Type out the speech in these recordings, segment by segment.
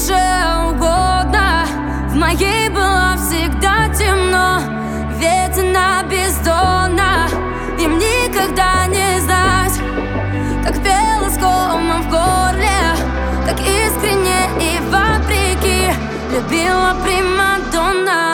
душе угодно. В моей было всегда темно, ведь она бездонна. Им никогда не знать, как пела с комом в горле, как искренне и вопреки любила примадонна.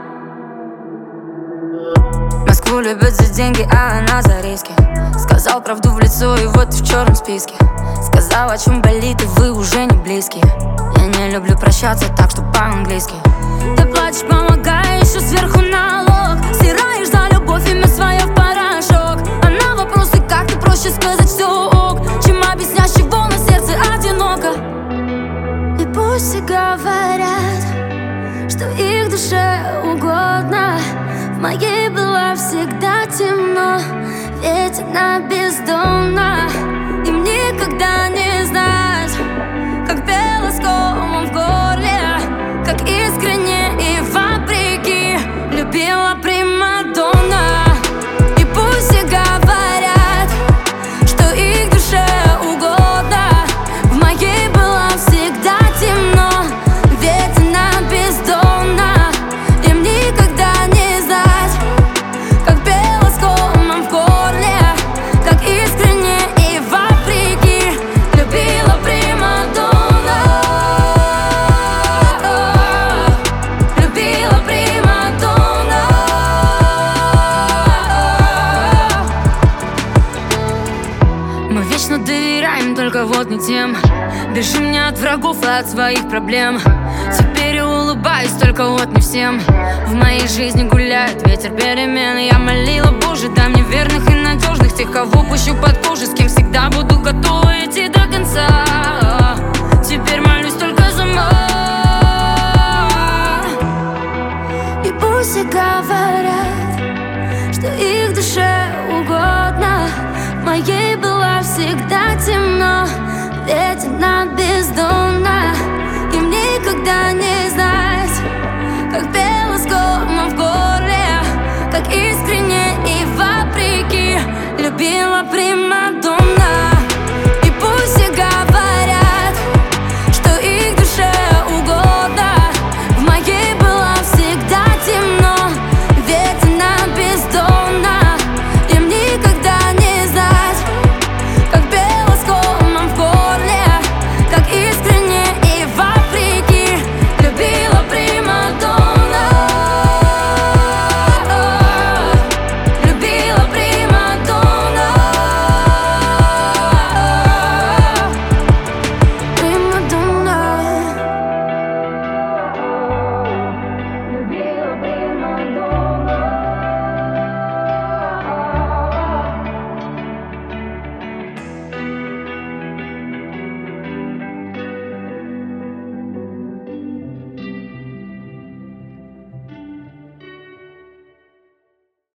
Москву любят за деньги, а она за риски. Сказал правду в лицо, и вот ты в черном списке. Сказал, о чем болит, и вы уже не близкие. Я не люблю прощаться, так что по-английски. Ты плачешь, помогая, еще сверху налог. Стираешь за любовь имя свое в порошок. А на вопросы как-то проще сказать все ок, чем объяснять, чего на сердце одиноко. И пусть все говорят, что их душе угодно. В моей было всегда темно, ведь она бездонна. Им никогда не знать, как пела с комом в горле, как искренне и вопреки любила примадонна. И пусть все говорят, что их душе угодно. В моей было всегда темно, ведь она бездонна. Им никогда не знать, как пела с комом в горле, как искренне и вопреки любила примадонна. Любила примадонна. Мы вечно доверяем, только вот не тем. Бежим не от врагов, а от своих проблем. Теперь я улыбаюсь, только вот не всем. В моей жизни гуляет ветер перемен. Я молила, Боже, дай мне верных и надежных, тех, кого пущу под кожу, с кем всегда буду готова идти до конца.